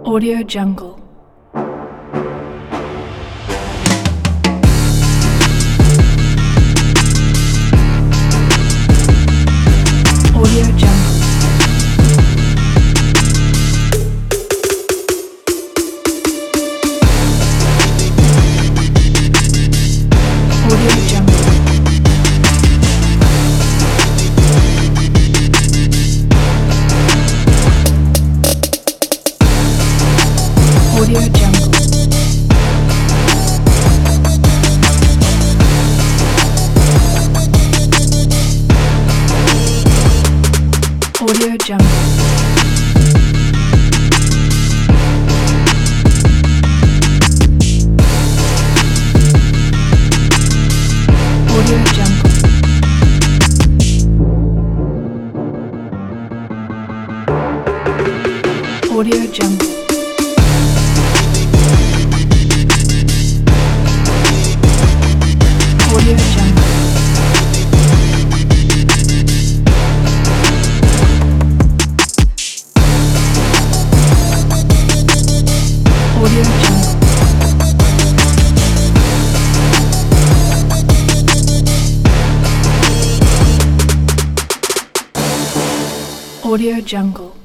Audio Jungle. Audio Jungle. Audio Jungle. Audio Jungle. Audio Jungle. Audio Jungle. Audio Jungle. Audio Jungle. Audio Jungle. Audio Jungle.